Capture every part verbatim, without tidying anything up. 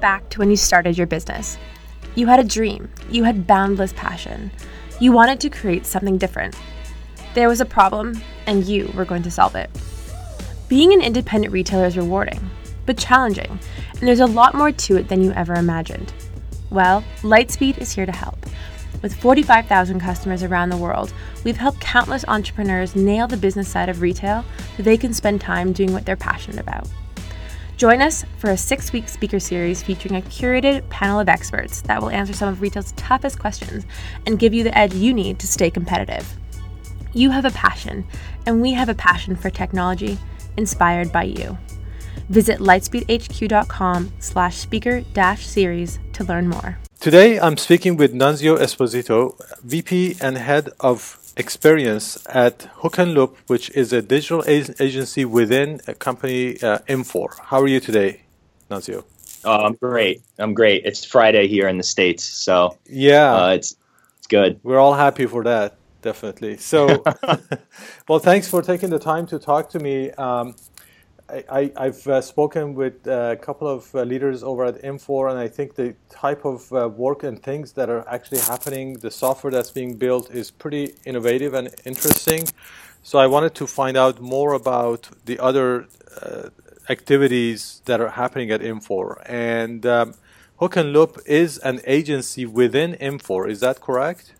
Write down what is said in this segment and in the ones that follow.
back to when you started your business. You had a dream. You had boundless passion. You wanted to create something different. There was a problem, and you were going to solve it. Being an independent retailer is rewarding, but challenging, and there's a lot more to it than you ever imagined. Well, Lightspeed is here to help. With forty-five thousand customers around the world, we've helped countless entrepreneurs nail the business side of retail so they can spend time doing what they're passionate about. Join us for a six-week speaker series featuring a curated panel of experts that will answer some of retail's toughest questions and give you the edge you need to stay competitive. You have a passion, and we have a passion for technology inspired by you. Visit lightspeedhq.com slash speaker dash series to learn more. Today, I'm speaking with Nunzio Esposito, V P and Head of Experience at Hook and Loop, which is a digital agency within a company, uh, Infor. How are you today, Nunzio? Oh, I'm great. I'm great. It's Friday here in the States, so yeah, uh, it's it's good. We're all happy for that, definitely. So, well, thanks for taking the time to talk to me. Um, I, I, I've uh, spoken with a couple of uh, leaders over at Infor, and I think the type of uh, work and things that are actually happening, the software that's being built is pretty innovative and interesting. So I wanted to find out more about the other uh, activities that are happening at Infor. And um, Hook and Loop is an agency within Infor. Is that correct?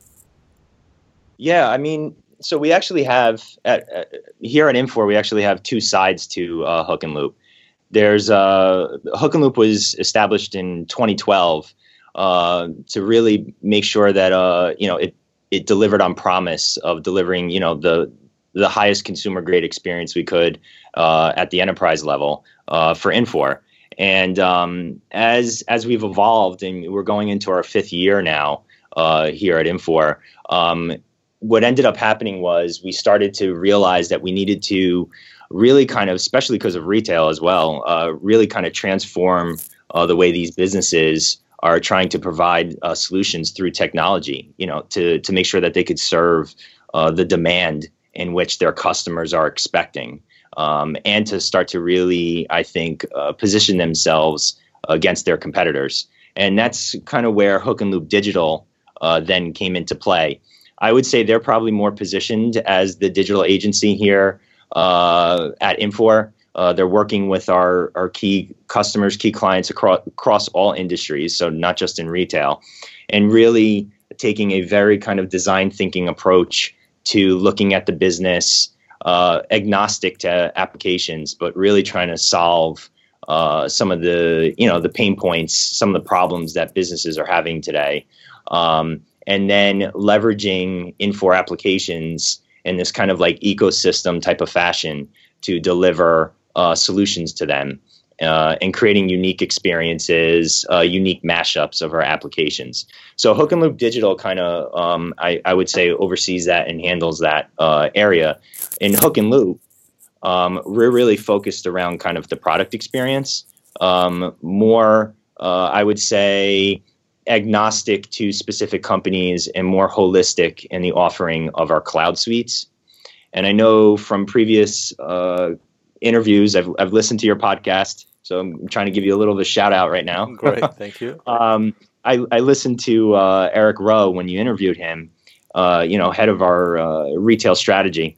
Yeah, I mean, so we actually have, at, at, here at Infor, we actually have two sides to uh, Hook and Loop. There's, uh, Hook and Loop was established in twenty twelve uh, to really make sure that, uh, you know, it, it delivered on promise of delivering, you know, the, the highest consumer grade experience we could uh, at the enterprise level uh, for Infor. And um, as, as we've evolved and we're going into our fifth year now uh, here at Infor, um, what ended up happening was we started to realize that we needed to really kind of, especially because of retail as well, uh, really kind of transform uh, the way these businesses are trying to provide uh, solutions through technology, you know, to, to make sure that they could serve uh, the demand in which their customers are expecting, um, and to start to really, I think, uh, position themselves against their competitors. And that's kind of where Hook and Loop Digital uh, then came into play. I would say they're probably more positioned as the digital agency here uh, at Infor. Uh, they're working with our, our key customers, key clients across, across all industries, so not just in retail, and really taking a very kind of design thinking approach to looking at the business, uh, agnostic to applications, but really trying to solve uh, some of the, you know, the pain points, some of the problems that businesses are having today. Um, and then leveraging Infor applications in this kind of like ecosystem type of fashion to deliver uh, solutions to them, uh, and creating unique experiences, uh, unique mashups of our applications. So Hook and Loop Digital kind of, um, I, I would say, oversees that and handles that uh, area. In Hook and Loop, um, we're really focused around kind of the product experience, um, more, uh, I would say, agnostic to specific companies and more holistic in the offering of our cloud suites. And I know from previous uh, interviews, I've, I've listened to your podcast, so I'm trying to give you a little of a shout out right now. Great, thank you. um, I, I listened to uh, Eric Rowe when you interviewed him, uh, you know, head of our uh, retail strategy.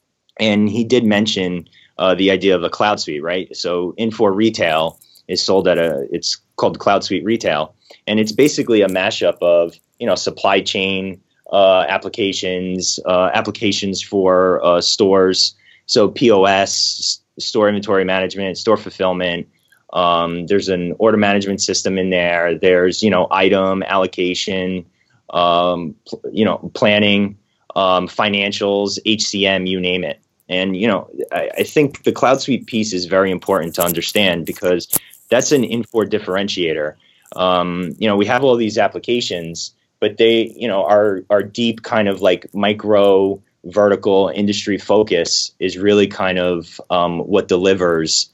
And he did mention uh, the idea of a cloud suite, right? So Infor Retail is sold at a, it's called Cloud Suite Retail. And it's basically a mashup of, you know, supply chain uh, applications, uh, applications for uh, stores. So P O S, store inventory management, store fulfillment. Um, there's an order management system in there. There's, you know, item allocation, um, pl- you know, planning, um, financials, H C M, you name it. And, you know, I, I think the Cloud Suite piece is very important to understand because that's an Infor differentiator. Um, you know, we have all these applications, but they, you know, our, our deep kind of like micro vertical industry focus is really kind of um, what delivers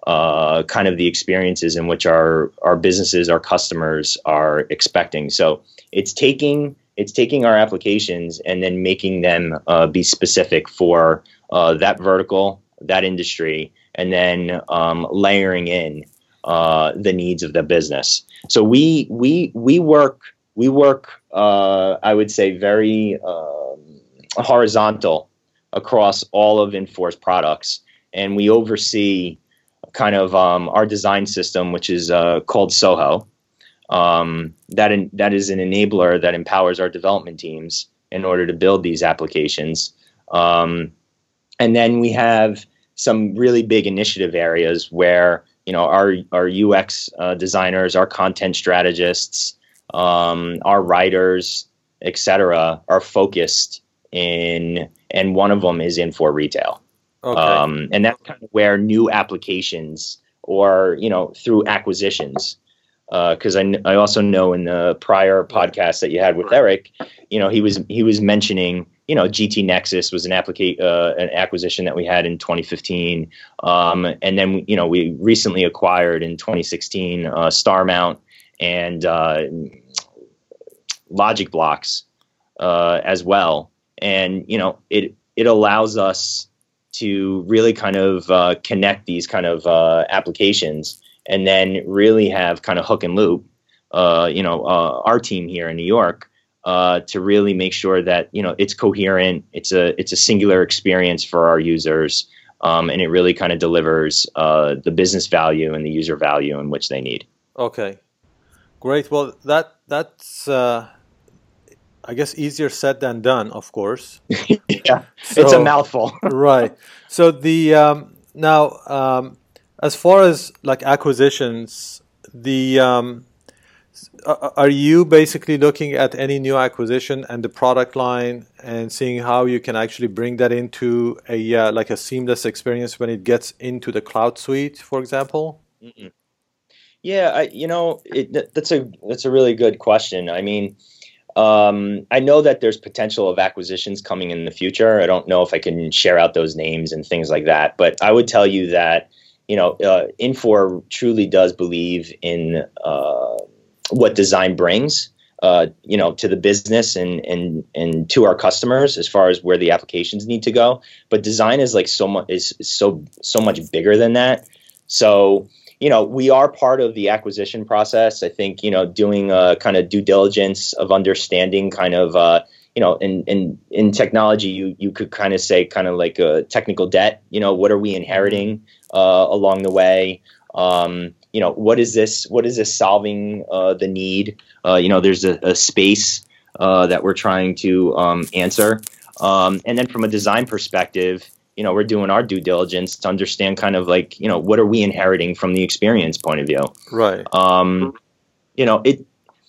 uh, kind of the experiences in which our, our businesses, our customers are expecting. So it's taking, it's taking our applications and then making them uh, be specific for uh, that vertical, that industry, and then um, layering in uh, the needs of the business. So we we we work we work uh, I would say very um, horizontal across all of Infor's products, and we oversee kind of um, our design system, which is uh, called Soho. Um, that in, that is an enabler that empowers our development teams in order to build these applications. Um, and then we have some really big initiative areas where, you know, our our U X uh, designers, our content strategists, um, our writers, et cetera, are focused in, and one of them is Infor Retail. Okay. Um, and that's kind of where new applications, or, you know, through acquisitions. Because uh, I, I also know in the prior podcast that you had with Eric, you know, he was he was mentioning, you know, G T Nexus was an applica- uh, an acquisition that we had in twenty fifteen, um, and then, you know, we recently acquired in twenty sixteen uh, StarMount and uh, Logic Blocks uh, as well, and, you know, it it allows us to really kind of uh, connect these kind of uh, applications, and then really have kind of hook and loop, uh, you know, uh, our team here in New York, uh, to really make sure that, you know, it's coherent, it's a it's a singular experience for our users, um, and it really kind of delivers uh, the business value and the user value in which they need. Okay, great. Well, that that's uh, I guess easier said than done, of course. Yeah, so, it's a mouthful. Right. So the um, now. Um, As far as like acquisitions, the um, are you basically looking at any new acquisition and the product line and seeing how you can actually bring that into a uh, like a seamless experience when it gets into the cloud suite, for example? Mm-mm. Yeah, I, you know, it, that's a that's a really good question. I mean, um, I know that there's potential of acquisitions coming in the future. I don't know if I can share out those names and things like that, but I would tell you that, you know, uh, Infor truly does believe in uh, what design brings, uh, you know, to the business and and and to our customers as far as where the applications need to go. But design is like so much is so so much bigger than that. So, you know, we are part of the acquisition process. I think, you know, doing a kind of due diligence of understanding kind of, uh, you know, in, in, in technology, you, you could kind of say kind of like a technical debt, you know, what are we inheriting uh, along the way? Um, you know, what is this, what is this solving uh, the need? Uh, you know, there's a, a space uh, that we're trying to um, answer. Um, and then from a design perspective, you know, we're doing our due diligence to understand kind of like, you know, what are we inheriting from the experience point of view? Right. Um, you know, it,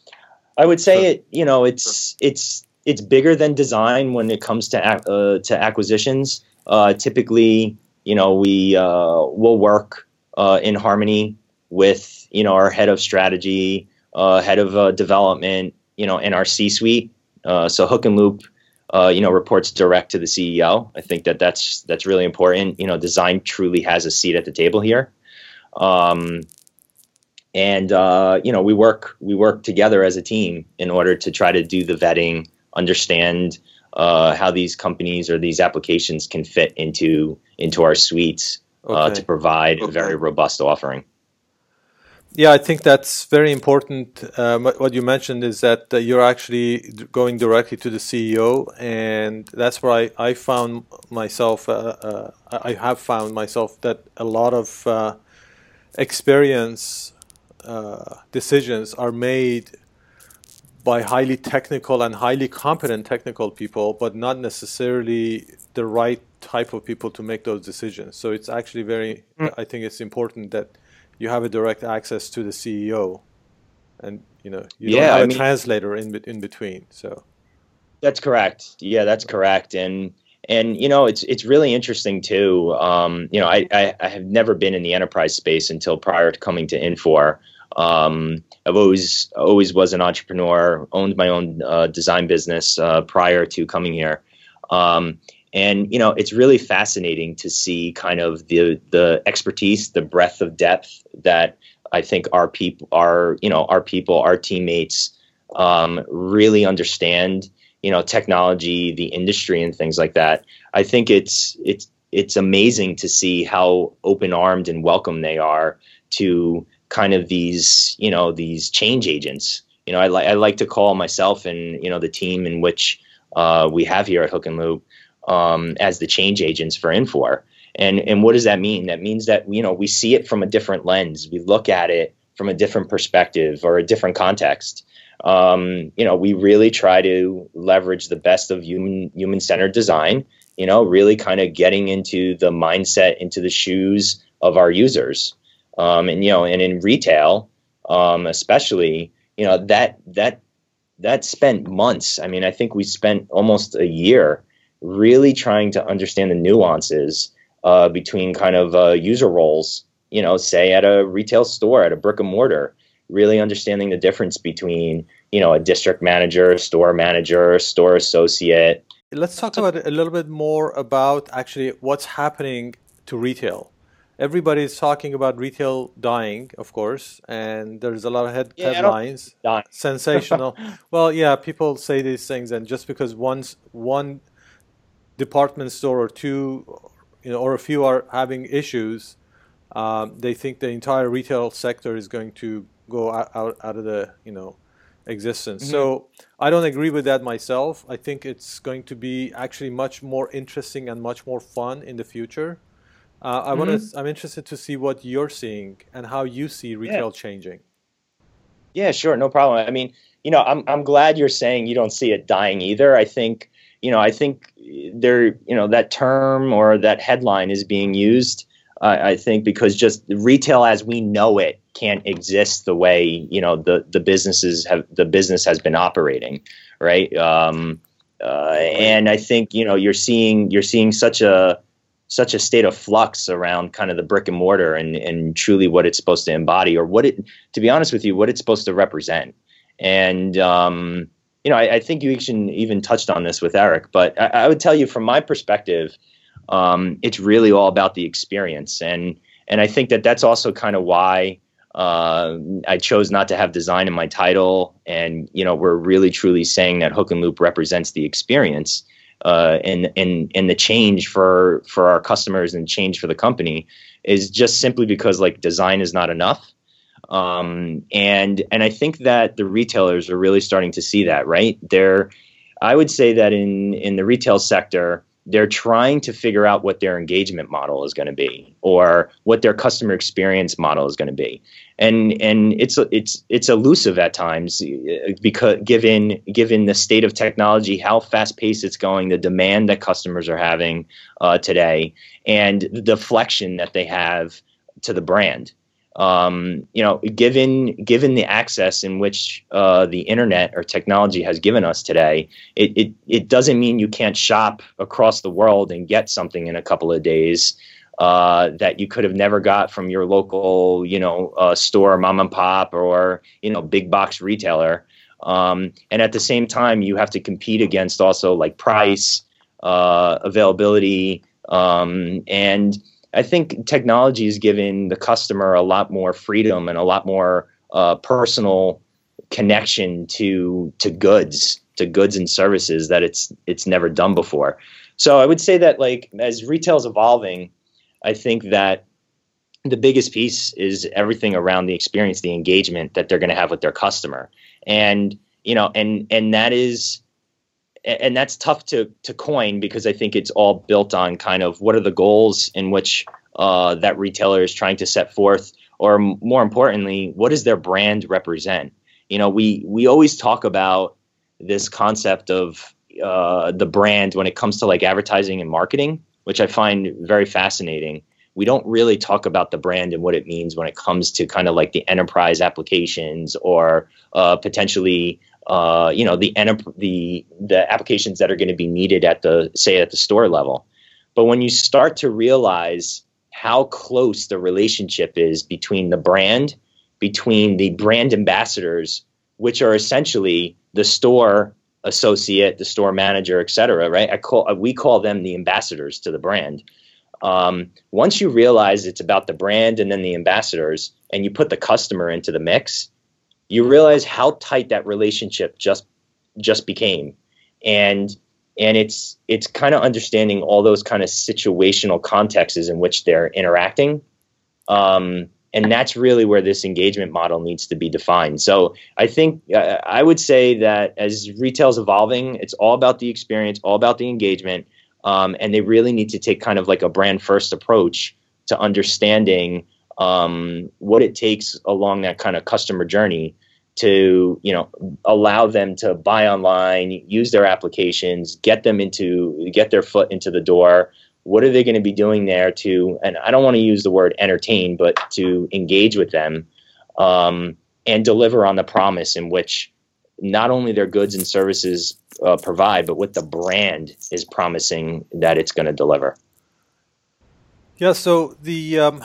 I would say it, you know, it's, it's, it's bigger than design when it comes to, uh, to acquisitions. Uh, typically, you know, we, uh, will work, uh, in harmony with, you know, our head of strategy, uh, head of, uh, development, you know, and our C-suite. Uh, so Hook and Loop, Uh, you know, reports direct to the C E O. I think that that's that's really important. You know, design truly has a seat at the table here, um, and uh, you know, we work we work together as a team in order to try to do the vetting, understand uh, how these companies or these applications can fit into into our suites uh, Okay. to provide Okay. a very robust offering. Yeah, I think that's very important. Um, what you mentioned is that uh, you're actually d- going directly to the C E O, and that's where I, I found myself, uh, uh, I have found myself that a lot of uh, experience uh, decisions are made by highly technical and highly competent technical people, but not necessarily the right type of people to make those decisions. So it's actually very, Mm. I think it's important that you have a direct access to the C E O, and you know you Yeah, don't have I a mean- translator in bet- in between. So That's correct. Yeah, that's correct. And and you know, it's it's really interesting too. Um, you know, I, I I have never been in the enterprise space until prior to coming to Infor. Um, I've always always was an entrepreneur, owned my own uh, design business uh, prior to coming here. Um, and you know, it's really fascinating to see kind of the the expertise, the breadth of depth that I think our people, our you know, our people, our teammates um, really understand. You know, technology, the industry, and things like that. I think it's it's it's amazing to see how open-armed and welcome they are to kind of these, you know, these change agents. You know, I, li- I like to call myself and, you know, the team in which uh, we have here at Hook and Loop um, as the change agents for Infor. And and what does that mean? That means that, you know, we see it from a different lens. We look at it from a different perspective or a different context. Um, you know, we really try to leverage the best of human human-centered design, you know, really kind of getting into the mindset, into the shoes of our users. Um, and, you know, and in retail, um, especially, you know, that that that spent months. I mean, I think we spent almost a year really trying to understand the nuances uh, between kind of uh, user roles, you know, say at a retail store, at a brick and mortar, really understanding the difference between, you know, a district manager, store manager, store associate. Let's talk about it a little bit more about actually what's happening to retail. Everybody's talking about retail dying, of course, and there's a lot of head, yeah, headlines. Dying. Sensational. Well, yeah, people say these things, and just because one's one department store or two, you know, or a few are having issues, um, they think the entire retail sector is going to go out, out, out of the, you know, existence. Mm-hmm. So I don't agree with that myself. I think it's going to be actually much more interesting and much more fun in the future. Uh, I mm-hmm. want to. I'm interested to see what you're seeing and how you see retail yeah. changing. Yeah, sure, no problem. I mean, you know, I'm I'm glad you're saying you don't see it dying either. I think, you know, I think there, you know, that term or that headline is being used. Uh, I think because just retail as we know it can't exist the way, you know, the the businesses have the business has been operating, right? Um, uh, and I think, you know, you're seeing you're seeing such a such a state of flux around kind of the brick and mortar and, and truly what it's supposed to embody, or what it, to be honest with you, what it's supposed to represent. And, um, you know, I, I think you even, even touched on this with Eric, but I, I would tell you from my perspective, um, it's really all about the experience. And, and I think that that's also kind of why uh, I chose not to have design in my title. And, you know, we're really truly saying that Hook and Loop represents the experience. Uh, and and and the change for for our customers and change for the company is just simply because like design is not enough, um, and and I think that the retailers are really starting to see that, right? They're, I would say that in in the retail sector, they're trying to figure out what their engagement model is going to be, or what their customer experience model is going to be, and and it's it's it's elusive at times because given given the state of technology, how fast paced it's going, the demand that customers are having uh, today, and the deflection that they have to the brand. Um, you know, given given the access in which uh, the internet or technology has given us today, it, it it doesn't mean you can't shop across the world and get something in a couple of days uh, that you could have never got from your local, you know, uh, store, mom and pop, or, you know, big box retailer. Um, and at the same time, you have to compete against also like price, uh, availability, um, and I think technology is giving the customer a lot more freedom and a lot more uh, personal connection to to goods, to goods and services that it's it's never done before. So I would say that like as retail is evolving, I think that the biggest piece is everything around the experience, the engagement that they're going to have with their customer, and you know, and and that is. And that's tough to to coin because I think it's all built on kind of what are the goals in which uh, that retailer is trying to set forth, or m- more importantly, what does their brand represent? You know, we we always talk about this concept of uh, the brand when it comes to like advertising and marketing, which I find very fascinating. We don't really talk about the brand and what it means when it comes to kind of like the enterprise applications or uh, potentially. Uh, you know, the the the applications that are going to be needed at the, say, at the store level. But when you start to realize how close the relationship is between the brand, between the brand ambassadors, which are essentially the store associate, the store manager, et cetera, right? I call, we call them the ambassadors to the brand. Um, once you realize it's about the brand and then the ambassadors, and you put the customer into the mix, you realize how tight that relationship just just became, and and it's it's kind of understanding all those kind of situational contexts in which they're interacting, um, And that's really where this engagement model needs to be defined. So I think uh, I would say that as retail's evolving, it's all about the experience, all about the engagement, um, and they really need to take kind of like a brand first approach to understanding um, what it takes along that kind of customer journey to, you know, allow them to buy online, use their applications, get them into, get their foot into the door. What are they going to be doing there to, and I don't want to use the word entertain, but to engage with them um, and deliver on the promise in which not only their goods and services uh, provide, but what the brand is promising that it's going to deliver. Yeah, so the, um,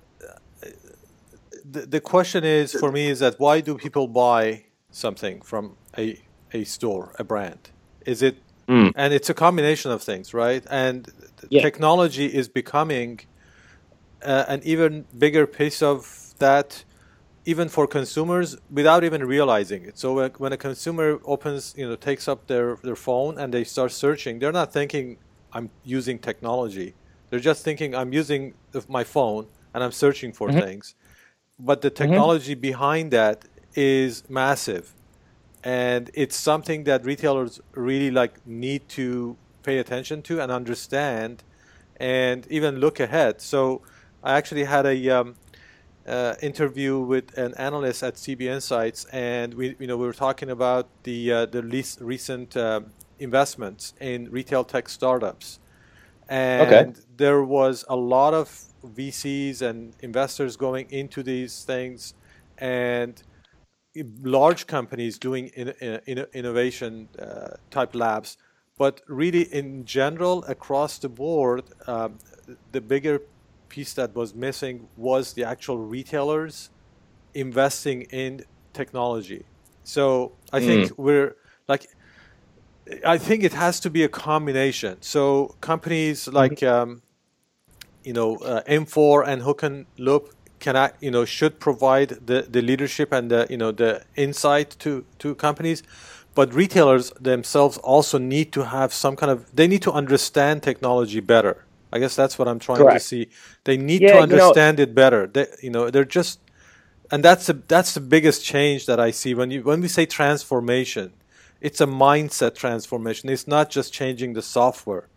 the the question is, for me, is that why do people buy something from a, a store, a brand? Is it, mm. and it's a combination of things, right? And yeah. Technology is becoming uh, an even bigger piece of that, even for consumers, without even realizing it. So when, when a consumer opens, you know, takes up their, their phone and they start searching, they're not thinking, I'm using technology. They're just thinking, I'm using my phone and I'm searching for mm-hmm. things. But the technology mm-hmm. behind that is massive. And it's something that retailers really like need to pay attention to and understand and even look ahead. So I actually had a um, uh, interview with an analyst at C B Insights, and we you know we were talking about the uh, the least recent um, investments in retail tech startups. And okay. there was a lot of V Cs and investors going into these things, and large companies doing in, in, in innovation uh, type labs. But really, in general, across the board, um, the bigger piece that was missing was the actual retailers investing in technology. So I mm. think we're like, I think it has to be a combination. So companies like, um, you know, uh, M four and Hook and Loop can, you know, should provide the, the leadership and the, you know, the insight to, to companies. But retailers themselves also need to have some kind of, they need to understand technology better. I guess that's what I'm trying Correct. to see. They need yeah, to understand you know, it better. They, you know, they're just, and that's a, that's the biggest change that I see when you when we say transformation. It's a mindset transformation. It's not just changing the software.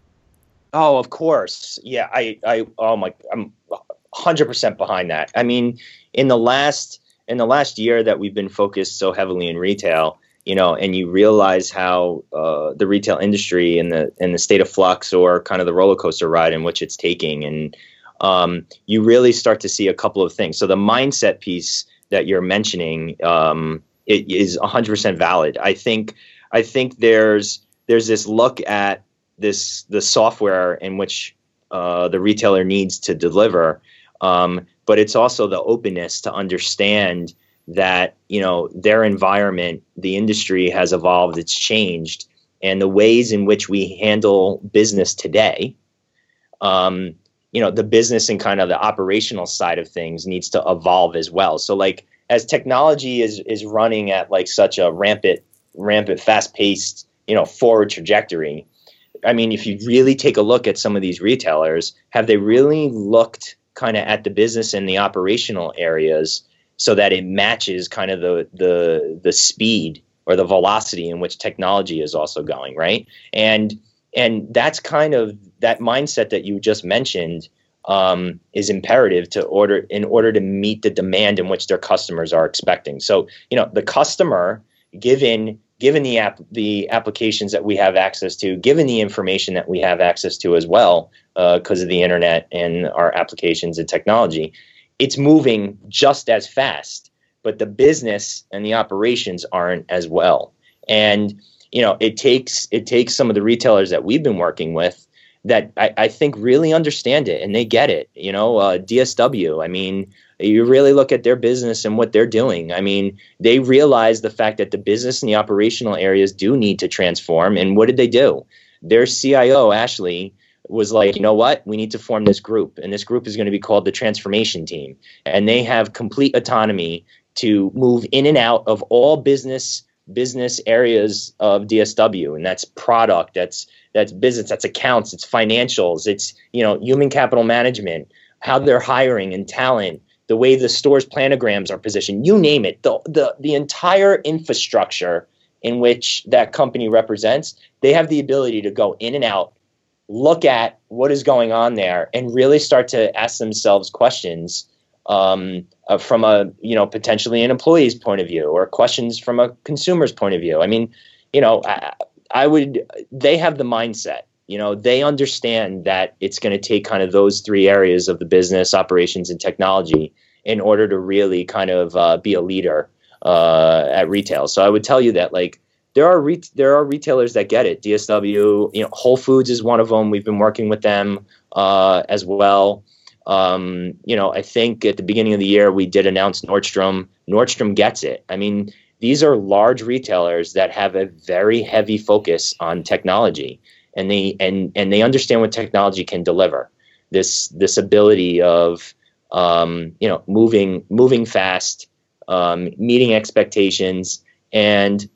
Oh, of course. Yeah, I, I, oh my, I'm one hundred percent behind that. I mean, in the last, in the last year that we've been focused so heavily in retail, you know, and you realize how uh, the retail industry and the in the state of flux or kind of the roller coaster ride in which it's taking, and um, you really start to see a couple of things. So the mindset piece that you're mentioning, um, it is one hundred percent valid. I think I think there's there's this look at this the software in which uh, the retailer needs to deliver, um, but it's also the openness to understand that, you know, their environment, the industry has evolved, it's changed, and the ways in which we handle business today, um, you know, the business and kind of the operational side of things needs to evolve as well. So like as technology is is running at like such a rampant, rampant, fast-paced, you know, forward trajectory, I mean, if you really take a look at some of these retailers, have they really looked kind of at the business and the operational areas so that it matches kind of the the the speed or the velocity in which technology is also going, right? And and that's kind of that mindset that you just mentioned um, is imperative to order in order to meet the demand in which their customers are expecting. So, you know, the customer, given given the app the applications that we have access to, given the information that we have access to as well, because uh, of the internet and our applications and technology, it's moving just as fast, but the business and the operations aren't as well. And, you know, it takes it takes some of the retailers that we've been working with that I, I think really understand it and they get it. You know, uh, D S W, I mean, you really look at their business and what they're doing. I mean, they realize the fact that the business and the operational areas do need to transform. And what did they do? Their C I O, Ashley, was like, you know what, we need to form this group, and this group is going to be called the transformation team, and they have complete autonomy to move in and out of all business business areas of D S W, and that's product, that's that's business, that's accounts, it's financials, it's, you know, human capital management, how they're hiring and talent, the way the store's planograms are positioned, you name it, the, the, the entire infrastructure in which that company represents, they have the ability to go in and out, look at what is going on there, and really start to ask themselves questions um, uh, from a, you know, potentially an employee's point of view, or questions from a consumer's point of view. I mean, you know, I, I would, they have the mindset, you know, they understand that it's going to take kind of those three areas of the business, operations, and technology in order to really kind of uh, be a leader uh, at retail. So I would tell you that, like, there are re- there are retailers that get it. D S W, you know, Whole Foods is one of them. We've been working with them uh, as well. Um, you know, I think at the beginning of the year we did announce Nordstrom. Nordstrom gets it. I mean, these are large retailers that have a very heavy focus on technology, and they and and they understand what technology can deliver. This this ability of um, you know moving moving fast, um, meeting expectations, and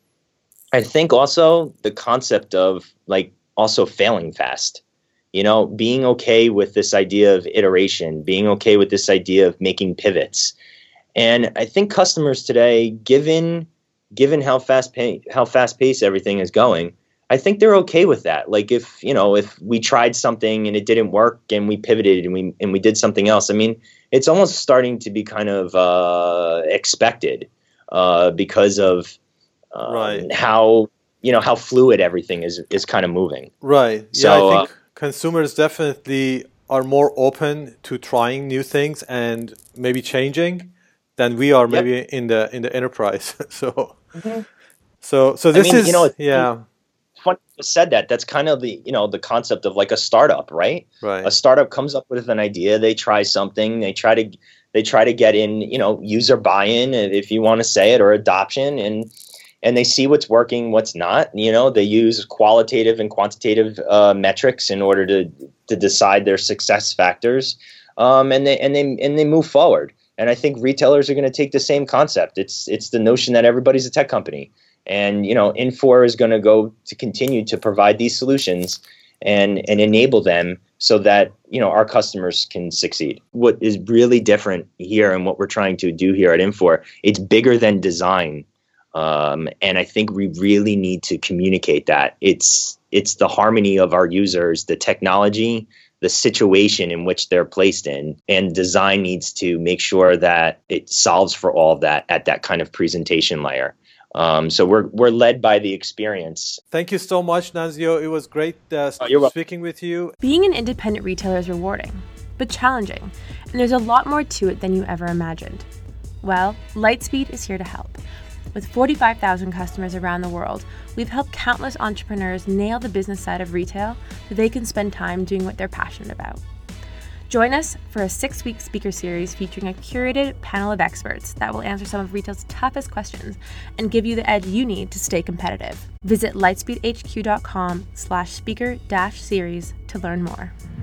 I think also the concept of like also failing fast, you know, being okay with this idea of iteration, being okay with this idea of making pivots. And I think customers today, given given how fast pay, how fast paced everything is going, I think they're okay with that. Like if, you know, if we tried something and it didn't work and we pivoted and we and we did something else, I mean, it's almost starting to be kind of uh, expected uh, because of Um, right. how, you know, how fluid everything is, is kind of moving. Right. Yeah, so, I think uh, consumers definitely are more open to trying new things and maybe changing than we are maybe yep. in the in the enterprise. so, mm-hmm. so, so this I mean, is, you know, it's yeah. It's funny you said that. That's kind of the, you know, the concept of like a startup, right? Right. A startup comes up with an idea, they try something, they try to, they try to get in, you know, user buy-in, if you want to say it, or adoption, and and they see what's working, what's not. You know, they use qualitative and quantitative uh, metrics in order to to decide their success factors, um, and they and they and they move forward. And I think retailers are going to take the same concept. It's it's the notion that everybody's a tech company, and you know, Infor is going to go to continue to provide these solutions and and enable them so that, you know, our customers can succeed. What is really different here and what we're trying to do here at Infor, it's bigger than design. Um, and I think we really need to communicate that. It's it's the harmony of our users, the technology, the situation in which they're placed in, and design needs to make sure that it solves for all of that at that kind of presentation layer. Um, so we're we're led by the experience. Thank you so much, Nazio. It was great uh, oh, speaking with you. Being an independent retailer is rewarding, but challenging, and there's a lot more to it than you ever imagined. Well, Lightspeed is here to help. With forty-five thousand customers around the world, we've helped countless entrepreneurs nail the business side of retail so they can spend time doing what they're passionate about. Join us for a six-week speaker series featuring a curated panel of experts that will answer some of retail's toughest questions and give you the edge you need to stay competitive. Visit lightspeedhq.com slash speaker dash series to learn more.